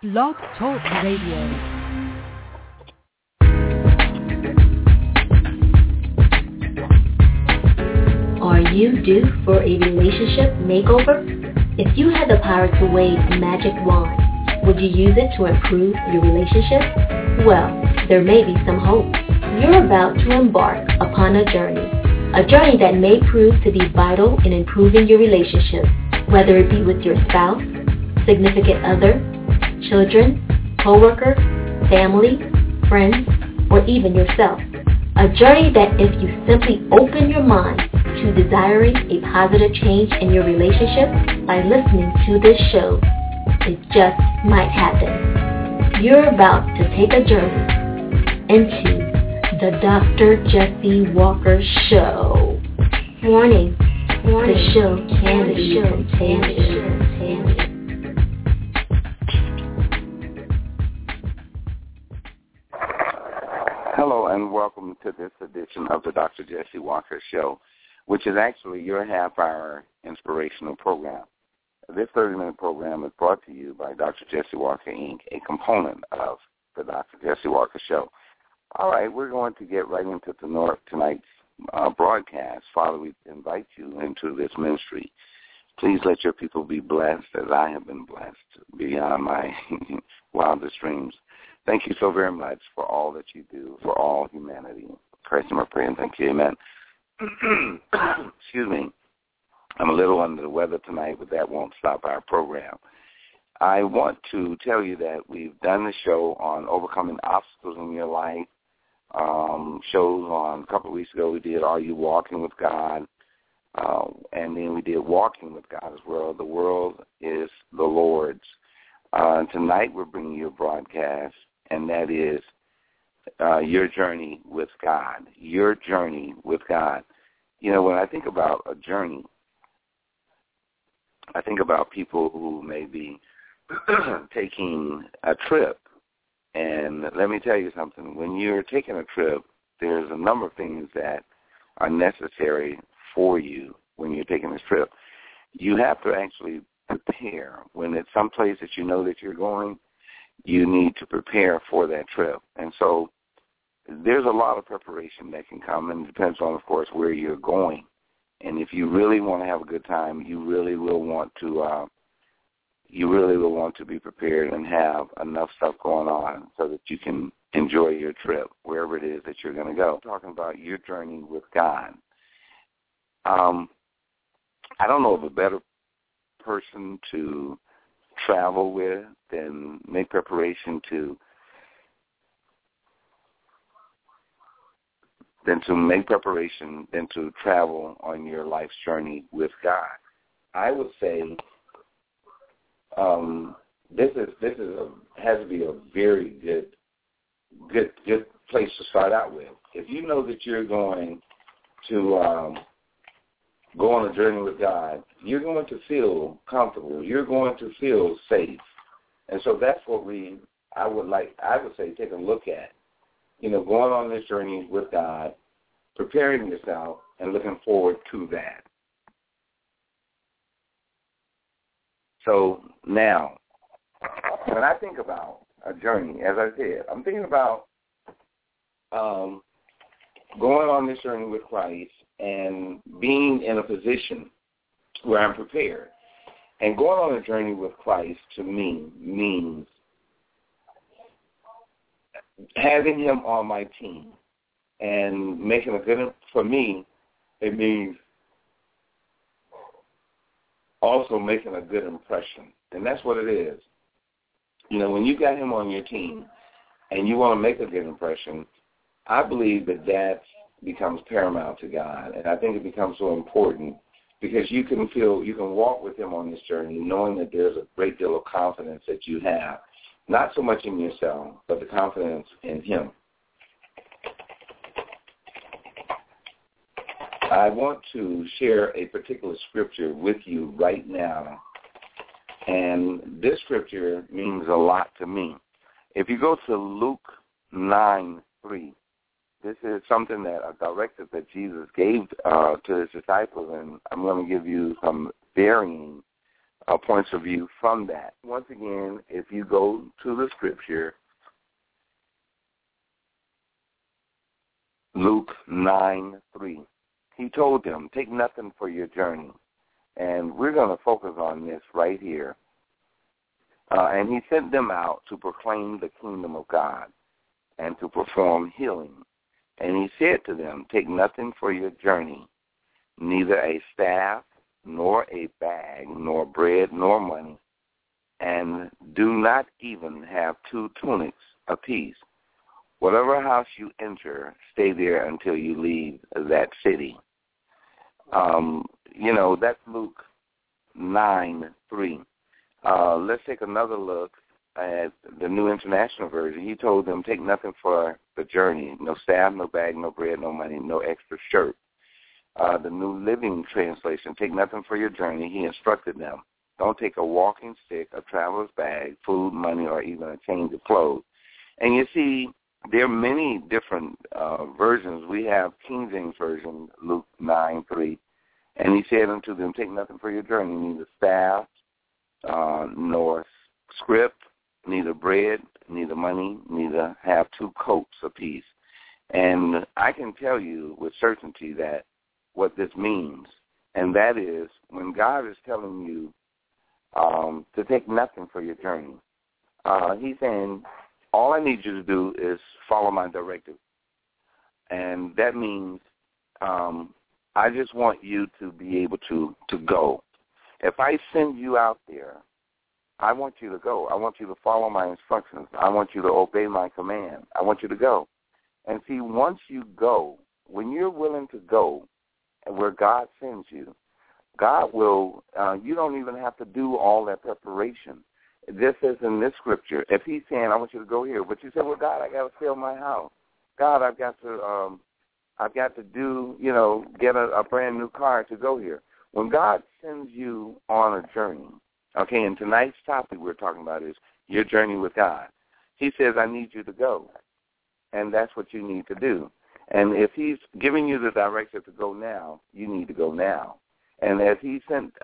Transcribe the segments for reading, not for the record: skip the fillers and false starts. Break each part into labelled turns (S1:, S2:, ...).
S1: Blog Talk Radio.
S2: Are you due for a relationship makeover? If you had the power to wave a magic wand, would you use it to improve your relationship? Well, there may be some hope. You're about to embark upon a journey that may prove to be vital in improving your relationship, whether it be with your spouse, significant other, children, co-worker, family, friends, or even yourself. A journey that if you simply open your mind to desiring a positive change in your relationship by listening to this show, it just might happen. You're about to take a journey into the Dr. Jesse Walker Show. Warning, the show can be contagious.
S3: Hello and welcome to this edition of the Dr. Jesse Walker Show, which is actually your half-hour inspirational program. This 30-minute program is brought to you by Dr. Jesse Walker, Inc., a component of the Dr. Jesse Walker Show. All right, we're going to get right into tonight's broadcast. Father, we invite you into this ministry. Please let your people be blessed as I have been blessed beyond my wildest dreams. Thank you so very much for all that you do for all humanity. Christ, I'm praying. Thank you. Amen. Excuse me. I'm a little under the weather tonight, but that won't stop our program. I want to tell you that we've done the show on overcoming obstacles in your life. Shows on a couple of weeks ago we did Are You Walking with God? And then we did Walking with God as well. The world is the Lord's. Tonight we're bringing you a broadcast, and that is your journey with God. Your journey with God. You know, when I think about a journey, I think about people who may be taking a trip. And let me tell you something. When you're taking a trip, there's a number of things that are necessary for you when you're taking this trip. You have to actually prepare. When it's someplace that you know that you're going, you need to prepare for that trip. And so there's a lot of preparation that can come, and it depends on, of course, where you're going. And if you really want to have a good time, you really will want to be prepared and have enough stuff going on so that you can enjoy your trip wherever it is that you're going to go. I'm talking about your journey with God. I don't know of a better person to travel with than make preparation to travel on your life's journey with God. I would say this has to be a very good place to start out with. If you know that you're going to go on a journey with God, you're going to feel comfortable. You're going to feel safe. And so that's what I would say, take a look at. You know, going on this journey with God, preparing yourself, and looking forward to that. So now, when I think about a journey, as I said, I'm thinking about going on this journey with Christ and being in a position where I'm prepared. And going on a journey with Christ, to me, means having him on my team and making a good, for me, it means also making a good impression. And that's what it is. You know, when you got him on your team and you want to make a good impression, I believe that becomes paramount to God. And I think it becomes so important because you can walk with him on this journey knowing that there's a great deal of confidence that you have, not so much in yourself, but the confidence in him. I want to share a particular scripture with you right now, and this scripture means a lot to me. If you go to Luke 9:3, this is something that a directive that Jesus gave to his disciples, and I'm going to give you some varying points of view from that. Once again, if you go to the scripture, Luke 9:3, he told them, take nothing for your journey. And we're going to focus on this right here. And he sent them out to proclaim the kingdom of God and to perform healing. And he said to them, take nothing for your journey, neither a staff, nor a bag, nor bread, nor money, and do not even have 2 tunics apiece. Whatever house you enter, stay there until you leave that city. That's Luke 9:3. Let's take another look at the New International Version. He told them, take nothing for the journey, no staff, no bag, no bread, no money, no extra shirt. The New Living Translation, take nothing for your journey. He instructed them, don't take a walking stick, a traveler's bag, food, money, or even a change of clothes. And you see, there are many different versions. We have King James Version, Luke 9:3. And he said unto them, take nothing for your journey, neither staff, nor scrip, neither bread, neither money, neither have 2 coats apiece. And I can tell you with certainty that what this means, and that is when God is telling you to take nothing for your journey, he's saying, all I need you to do is follow my directive. And that means I just want you to be able to go. If I send you out there, I want you to go. I want you to follow my instructions. I want you to obey my command. I want you to go. And see, once you go, when you're willing to go and where God sends you, God will, you don't even have to do all that preparation. This is in this scripture. If he's saying, I want you to go here, but you say, well, God, I got to sell my house. God, I've got to do, get a brand new car to go here. When God sends you on a journey, okay, and tonight's topic we're talking about is your journey with God. He says, I need you to go, and that's what you need to do. And if he's giving you the directive to go now, you need to go now. And as he talked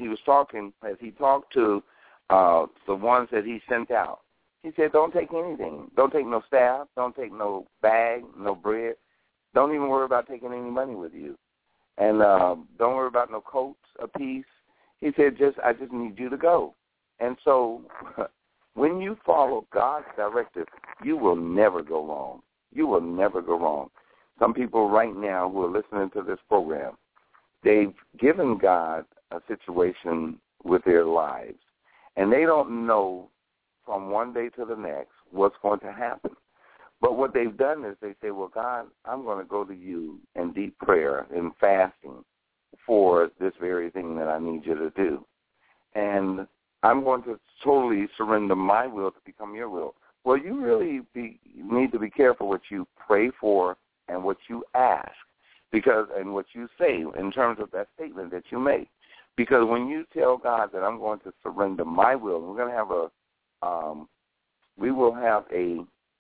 S3: to the ones that he sent out, he said, don't take anything. Don't take no staff. Don't take no bag, no bread. Don't even worry about taking any money with you. And don't worry about no coats apiece. He said, I just need you to go. And so when you follow God's directive, you will never go wrong. You will never go wrong. Some people right now who are listening to this program, they've given God a situation with their lives, and they don't know from one day to the next what's going to happen. But what they've done is they say, well, God, I'm going to go to you in deep prayer and fasting for this very thing that I need you to do. And I'm going to totally surrender my will to become your will. Well, you really need to be careful what you pray for and what you ask, and what you say in terms of that statement that you make. Because when you tell God that I'm going to surrender my will, we're going to have we will have a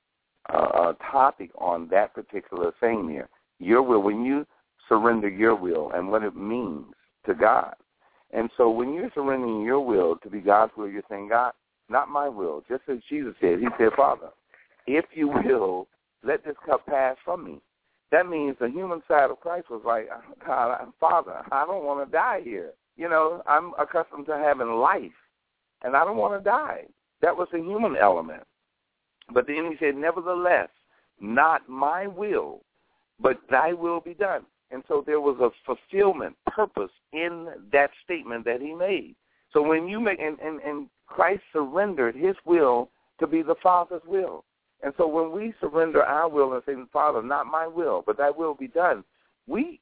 S3: topic on that particular thing there. Your will, when you surrender your will and what it means to God. And so when you're surrendering your will to be God's will, you're saying, God, not my will. Just as Jesus said, he said, Father, if you will, let this cup pass from me. That means the human side of Christ was like, God, Father, I don't want to die here. I'm accustomed to having life, and I don't want to die. That was the human element. But then he said, nevertheless, not my will, but thy will be done. And so there was a fulfillment, purpose in that statement that he made. So when you make, and Christ surrendered his will to be the Father's will. And so when we surrender our will and say, Father, not my will, but thy will be done, we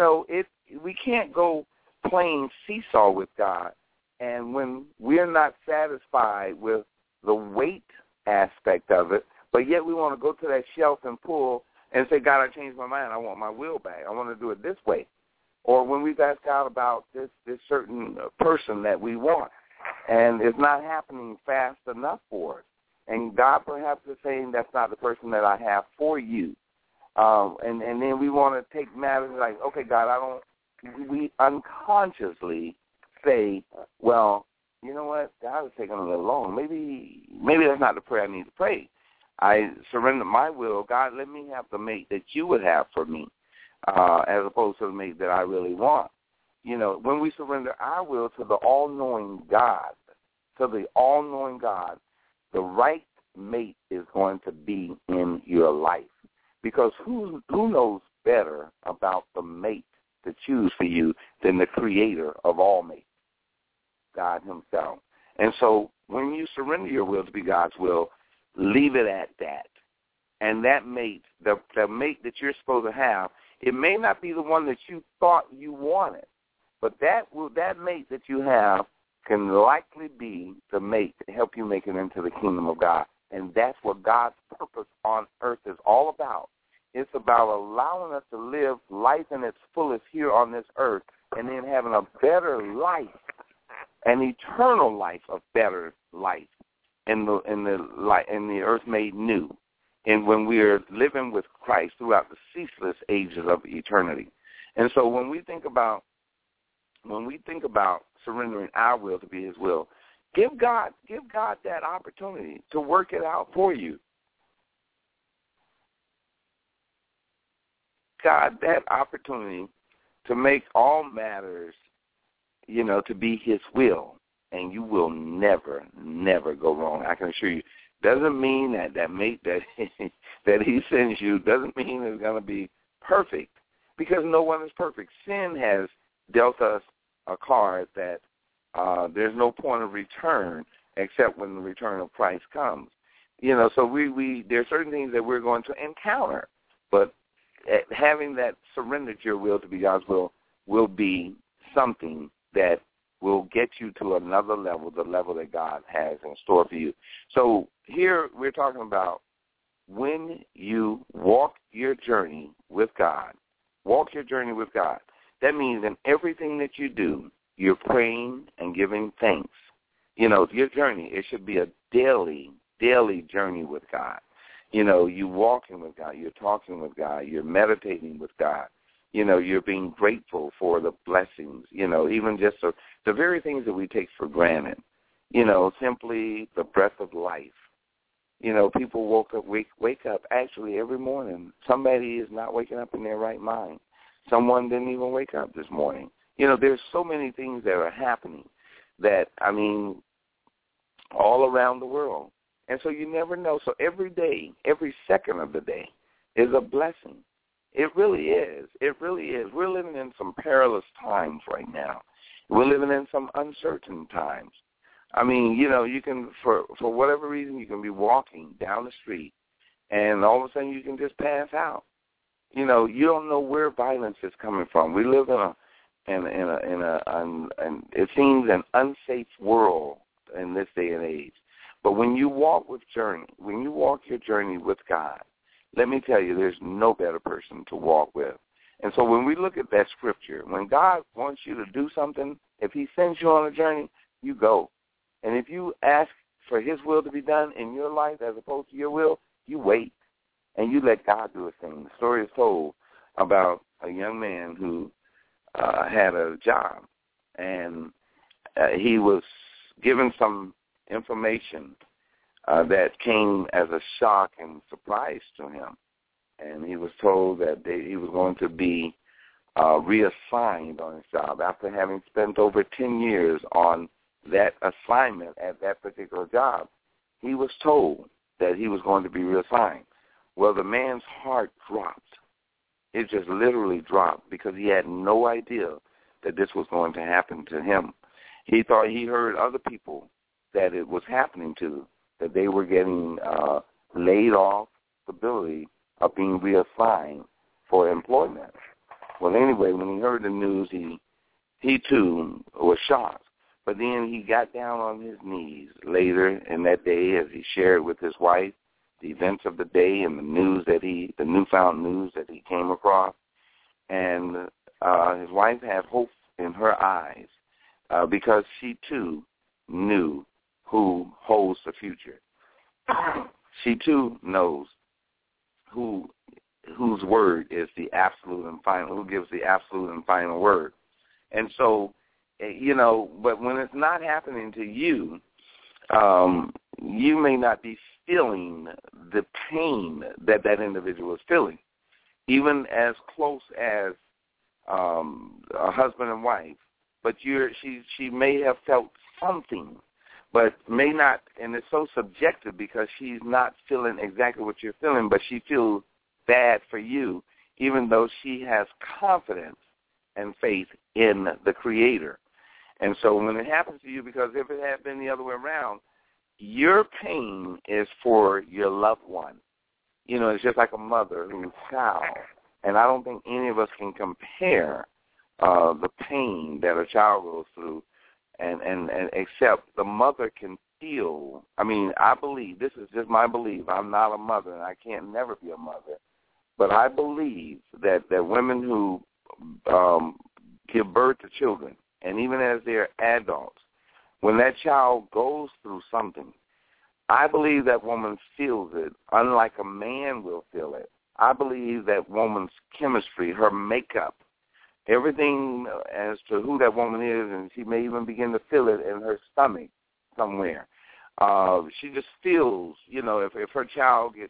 S3: can't go playing seesaw with God. And when we're not satisfied with the weight aspect of it, but yet we want to go to that shelf and pull and say, God, I changed my mind. I want my will back. I want to do it this way. Or when we've asked God about this certain person that we want, and it's not happening fast enough for us. And God perhaps is saying that's not the person that I have for you. And then we want to take matters like, okay, God, we unconsciously say, well, you know what, God is taking a little long. Maybe that's not the prayer I need to pray. I surrender my will. God, let me have the mate that you would have for me, as opposed to the mate that I really want. You know, when we surrender our will to the all-knowing God, the right mate is going to be in your life. Because who knows better about the mate to choose for you than the creator of all mates, God himself. And so when you surrender your will to be God's will, leave it at that. And that mate, the mate that you're supposed to have, it may not be the one that you thought you wanted, but that mate that you have can likely be the mate to help you make it into the kingdom of God. And that's what God's purpose on earth is all about. It's about allowing us to live life in its fullest here on this earth and then having a better life, an eternal life of better life in the earth made new, and when we are living with Christ throughout the ceaseless ages of eternity. And so when we think about surrendering our will to be His will, give God that opportunity to work it out for you. God that opportunity to make all matters, to be His will, and you will never, never go wrong. I can assure you. Doesn't mean that mate that He sends you doesn't mean it's going to be perfect, because no one is perfect. Sin has dealt us a card that there's no point of return except when the return of Christ comes. So we there are certain things that we're going to encounter, but having that surrendered your will to be God's will be something that will get you to another level, the level that God has in store for you. So here we're talking about when you walk your journey with God. That means in everything that you do, you're praying and giving thanks. Your journey, it should be a daily journey with God. You walking with God, you're talking with God, you're meditating with God. You're being grateful for the blessings, even just the very things that we take for granted, simply the breath of life. People wake up actually every morning. Somebody is not waking up in their right mind. Someone didn't even wake up this morning. There's so many things that are happening that, all around the world. And so you never know. So every day, every second of the day is a blessing. It really is. It really is. We're living in some perilous times right now. We're living in some uncertain times. You can, for whatever reason, you can be walking down the street, and all of a sudden you can just pass out. You don't know where violence is coming from. We live in it seems an unsafe world in this day and age. But when you walk your journey with God, let me tell you, there's no better person to walk with. And so when we look at that scripture, when God wants you to do something, if He sends you on a journey, you go. And if you ask for His will to be done in your life as opposed to your will, you wait and you let God do a thing. The story is told about a young man who had a job, and he was given some information that came as a shock and surprise to him. And he was told that he was going to be reassigned on his job after having spent over 10 years on that assignment at that particular job. He was told that he was going to be reassigned. Well, the man's heart dropped. It just literally dropped because he had no idea that this was going to happen to him. He thought he heard other people that it was happening to, that they were getting laid off, stability of being reassigned for employment. Well, anyway, when he heard the news, he too was shocked. But then he got down on his knees later in that day as he shared with his wife the events of the day and the newfound news that he came across. And his wife had hope in her eyes because she too knew who holds the future. She too knows whose word is the absolute and final, who gives the absolute and final word. And so but when it's not happening to you, you may not be feeling the pain that individual is feeling, even as close as a husband and wife. But she may have felt something, but may not, and it's so subjective because she's not feeling exactly what you're feeling, but she feels bad for you, even though she has confidence and faith in the Creator. And so when it happens to you, because if it had been the other way around, your pain is for your loved one. It's just like a mother whose child, and I don't think any of us can compare the pain that a child goes through, and except the mother can feel. I believe, this is just my belief, I'm not a mother, and I can't never be a mother, but I believe that women who give birth to children, and even as they're adults, when that child goes through something, I believe that woman feels it, unlike a man will feel it. I believe that woman's chemistry, her makeup, everything as to who that woman is, and she may even begin to feel it in her stomach somewhere. She just feels, if her child gets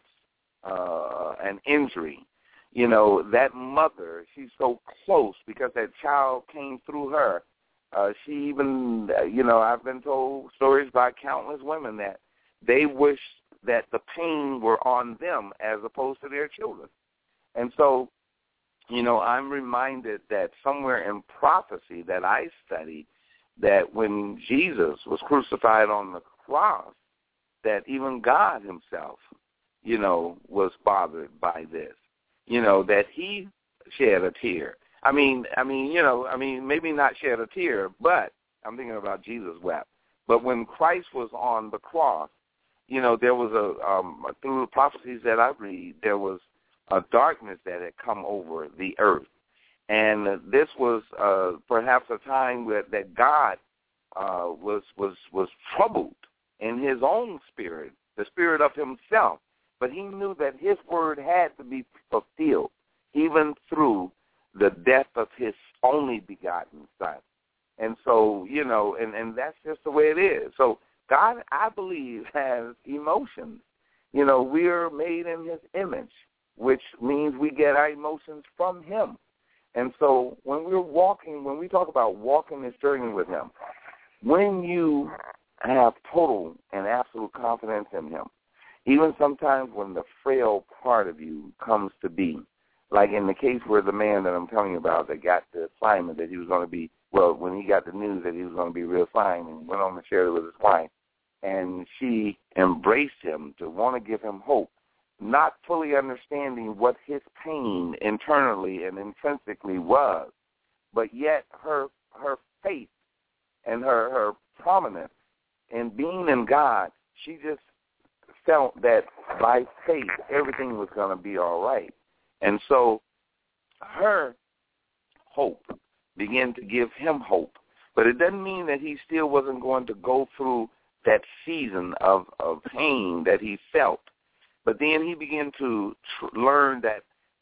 S3: an injury, that mother, she's so close because that child came through her. She even, I've been told stories by countless women that they wish that the pain were on them as opposed to their children. And so, I'm reminded that somewhere in prophecy that I studied, that when Jesus was crucified on the cross, that even God himself, was bothered by this, that he shed a tear. Maybe not shed a tear, but I'm thinking about Jesus wept. But when Christ was on the cross, there was through the prophecies that I read, there was a darkness that had come over the earth. And this was perhaps a time that God was troubled in his own spirit, the spirit of himself. But he knew that his word had to be fulfilled, even through the death of his only begotten son. And so, and that's just the way it is. So God, I believe, has emotions. We're made in his image, which means we get our emotions from him. And so when we talk about walking this journey with him, when you have total and absolute confidence in him, even sometimes when the frail part of you comes to be, like in the case where the man that I'm telling you about that got the assignment that he was going to be, when he got the news that he was going to be real fine and went on to share it with his wife, and she embraced him to want to give him hope, not fully understanding what his pain internally and intrinsically was, but yet her faith and her prominence in being in God, she just felt that by faith everything was going to be all right. And so her hope began to give him hope. But it doesn't mean that he still wasn't going to go through that season of pain that he felt. But then he began to learn that,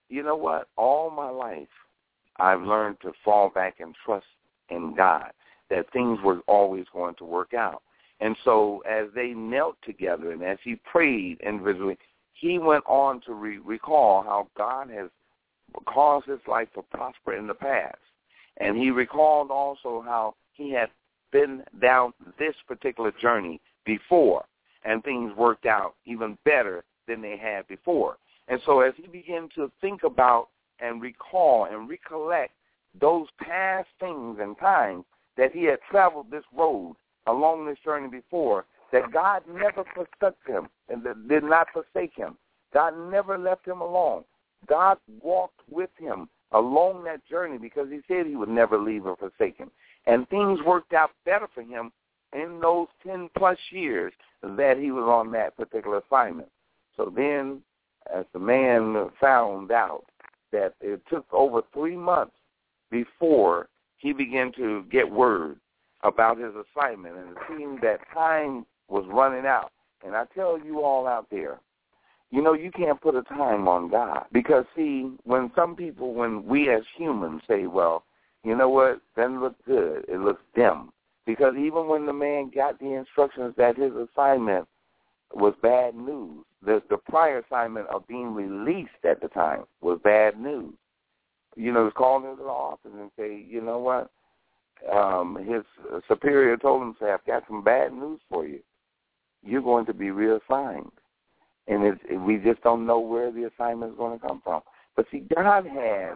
S3: all my life I've learned to fall back and trust in God, that things were always going to work out. And so as they knelt together and as he prayed individually, he went on to recall how God has caused his life to prosper in the past. And he recalled also how he had been down this particular journey before, and things worked out even better than they had before. And so as he began to think about and recall and recollect those past things and times that he had traveled this road along this journey before, that God never forsook him and did not forsake him. God never left him alone. God walked with him along that journey because he said he would never leave or forsake him. And things worked out better for him in those 10-plus years that he was on that particular assignment. So then, as the man found out that it took over 3 months before he began to get word about his assignment, and it seemed that time was running out. And I tell you all out there, you can't put a time on God. Because, see, when we as humans say, well, you know what? Doesn't look good. It looks dim. Because even when the man got the instructions that his assignment was bad news, the prior assignment of being released at the time was bad news. You know, he was calling into the office and say, you know what? His superior told him, say, I've got some bad news for you. You're going to be reassigned. And we just don't know where the assignment is going to come from. But see, God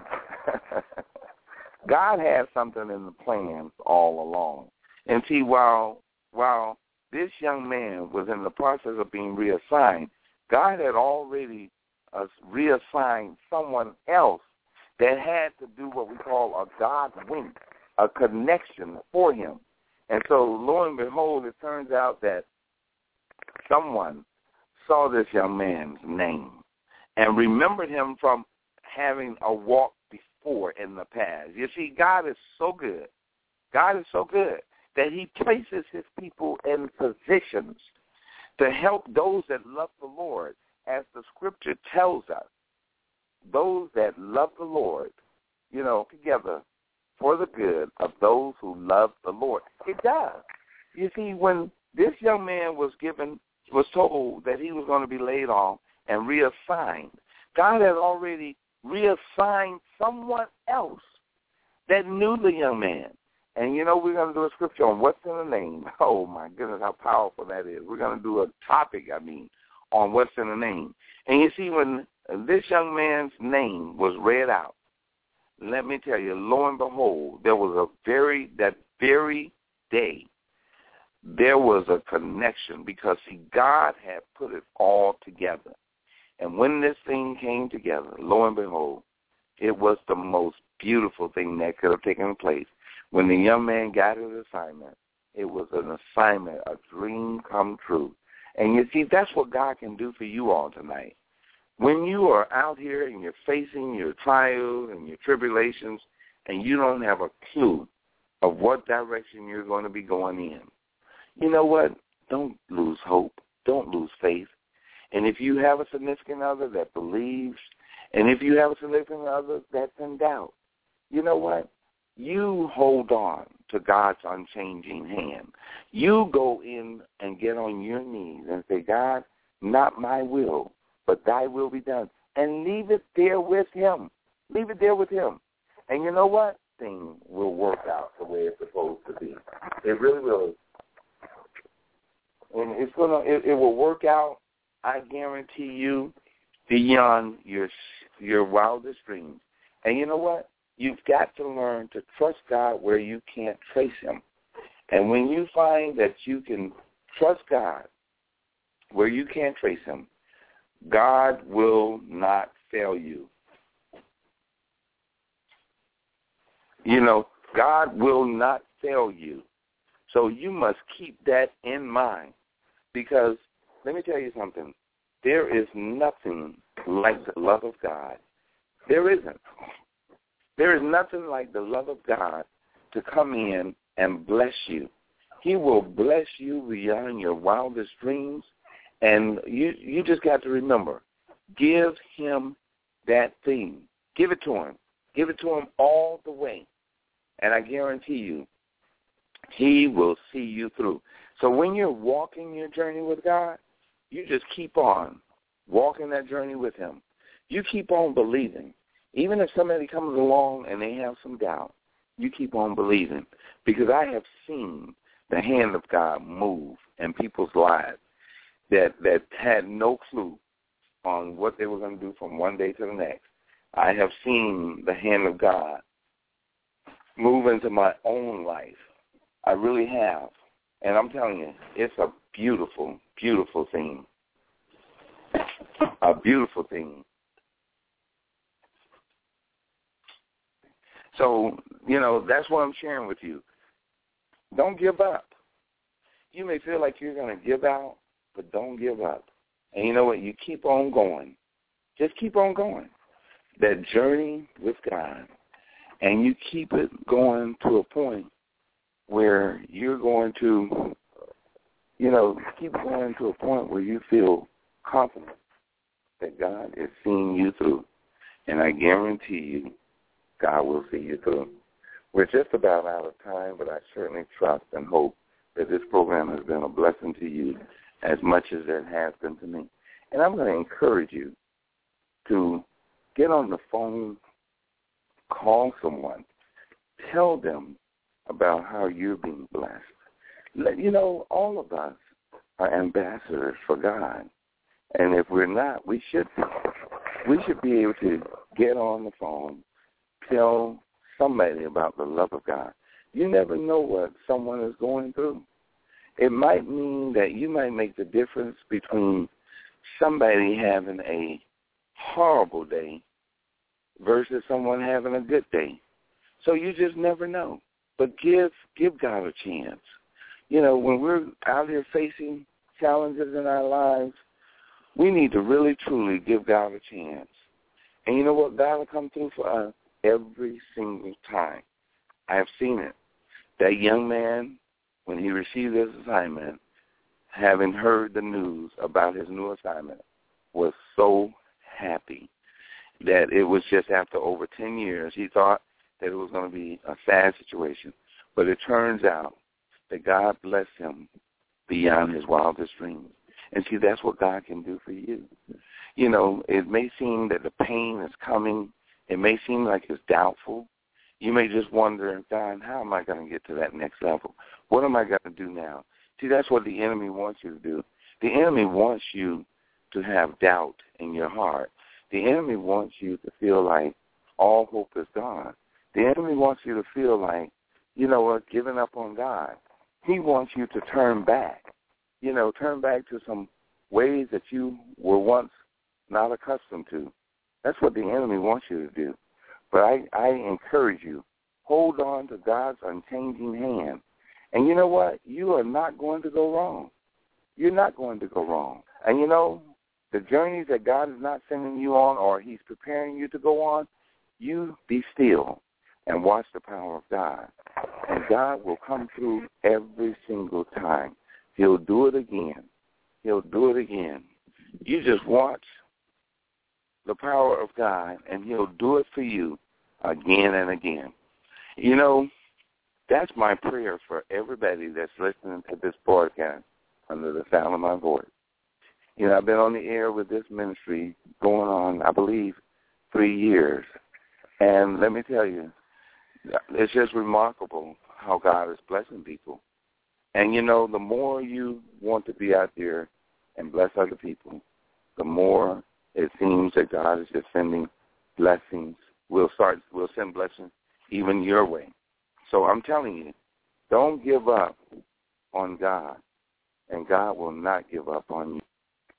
S3: had something in the plans all along. And see, while this young man was in the process of being reassigned, God had already reassigned someone else that had to do what we call a God wink, a connection for him. And so, lo and behold, it turns out that someone saw this young man's name and remembered him from having a walk before in the past. You see, God is so good. God is so good that he places his people in positions to help those that love the Lord. As the scripture tells us, those that love the Lord, you know, together for the good of those who love the Lord. It does. You see, when this young man was told that he was going to be laid off and reassigned, God had already reassigned someone else that knew the young man. And, you know, we're going to do a scripture on what's in the name. Oh, my goodness, how powerful that is. We're going to do a topic, on what's in the name. And you see, when this young man's name was read out, let me tell you, lo and behold, there was that very day, there was a connection because, see, God had put it all together. And when this thing came together, lo and behold, it was the most beautiful thing that could have taken place. When the young man got his assignment, it was an assignment, a dream come true. And you see, that's what God can do for you all tonight. When you are out here and you're facing your trials and your tribulations and you don't have a clue of what direction you're going to be going in, you know what? Don't lose hope. Don't lose faith. And if you have a significant other that believes, and if you have a significant other that's in doubt, you know what? You hold on to God's unchanging hand. You go in and get on your knees and say, God, not my will, but thy will be done. And leave it there with him. Leave it there with him. And you know what? Thing will work out the way it's supposed to be. It really will. And it will work out, I guarantee you, beyond your wildest dreams. And you know what? You've got to learn to trust God where you can't trace him. And when you find that you can trust God where you can't trace him, God will not fail you. You know, God will not fail you. So you must keep that in mind. Because let me tell you something. There is nothing like the love of God. There isn't. There is nothing like the love of God to come in and bless you. He will bless you beyond your wildest dreams. And you just got to remember, give him that thing. Give it to him. Give it to him all the way. And I guarantee you, he will see you through. So when you're walking your journey with God, you just keep on walking that journey with him. You keep on believing. Even if somebody comes along and they have some doubt, you keep on believing. Because I have seen the hand of God move in people's lives that had no clue on what they were going to do from one day to the next. I have seen the hand of God move into my own life. I really have. And I'm telling you, it's a beautiful, beautiful thing. A beautiful thing. So, you know, that's what I'm sharing with you. Don't give up. You may feel like you're going to give out, but don't give up. And you know what? You keep on going. Just keep on going. That journey with God. And you keep it going to a point where you're going to, you know, keep going to a point where you feel confident that God is seeing you through. And I guarantee you, God will see you through. We're just about out of time, but I certainly trust and hope that this program has been a blessing to you as much as it has been to me. And I'm going to encourage you to get on the phone, call someone, tell them about how you're being blessed. You know, all of us are ambassadors for God. And if we're not, we should be. We should be able to get on the phone, tell somebody about the love of God. You never know what someone is going through. It might mean that you might make the difference between somebody having a horrible day versus someone having a good day. So you just never know. But give God a chance. You know, when we're out here facing challenges in our lives, we need to really, truly give God a chance. And you know what? God will come through for us every single time. I have seen it. That young man, when he received his assignment, having heard the news about his new assignment, was so happy that it was just after over 10 years. He thought that it was going to be a sad situation. But it turns out that God blessed him beyond his wildest dreams. And see, that's what God can do for you. You know, it may seem that the pain is coming. It may seem like it's doubtful. You may just wonder, God, how am I going to get to that next level? What am I going to do now? See, that's what the enemy wants you to do. The enemy wants you to have doubt in your heart. The enemy wants you to feel like all hope is gone. The enemy wants you to feel like, you know what, giving up on God. He wants you to turn back. You know, turn back to some ways that you were once not accustomed to. That's what the enemy wants you to do. But I encourage you, hold on to God's unchanging hand. And you know what? You are not going to go wrong. You're not going to go wrong. And you know, the journeys that God is not sending you on or he's preparing you to go on, you be still and watch the power of God. And God will come through every single time. He'll do it again. He'll do it again. You just watch the power of God, and he'll do it for you again and again. You know, that's my prayer for everybody that's listening to this broadcast under the sound of my voice. You know, I've been on the air with this ministry going on, I believe, 3 years. And let me tell you, it's just remarkable how God is blessing people. And, you know, the more you want to be out there and bless other people, the more it seems that God is just sending blessings. We'll send blessings even your way. So I'm telling you, don't give up on God, and God will not give up on you.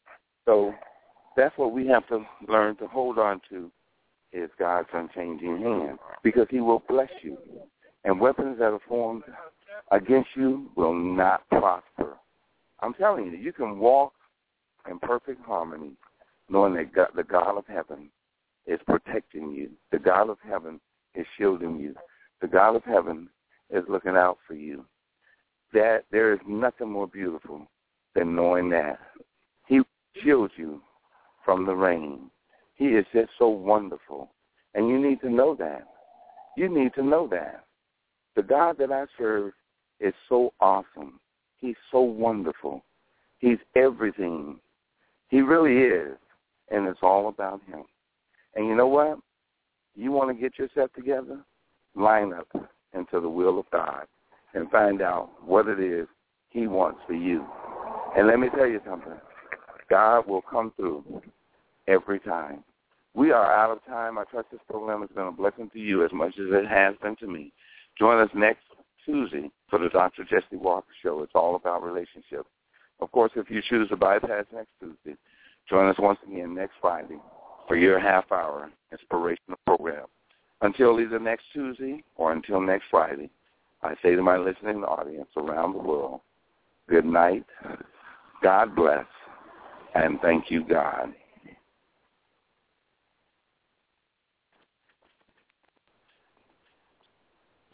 S3: So that's what we have to learn to hold on to is God's unchanging hand, because he will bless you. And weapons that are formed against you will not prosper. I'm telling you, you can walk in perfect harmony knowing that God, the God of heaven is protecting you. The God of heaven is shielding you. The God of heaven is looking out for you. That there is nothing more beautiful than knowing that. He shields you from the rain. He is just so wonderful. And you need to know that. You need to know that. The God that I serve is so awesome. He's so wonderful. He's everything. He really is. And it's all about him. And you know what? You want to get yourself together? Line up into the will of God and find out what it is he wants for you. And let me tell you something. God will come through every time. We are out of time. I trust this program has been a blessing to you as much as it has been to me. Join us next Tuesday for the Dr. Jesse Walker Show. It's all about relationships. Of course, if you choose to bypass next Tuesday, join us once again next Friday for your half-hour inspirational program. Until either next Tuesday or until next Friday, I say to my listening audience around the world, good night, God bless, and thank you, God.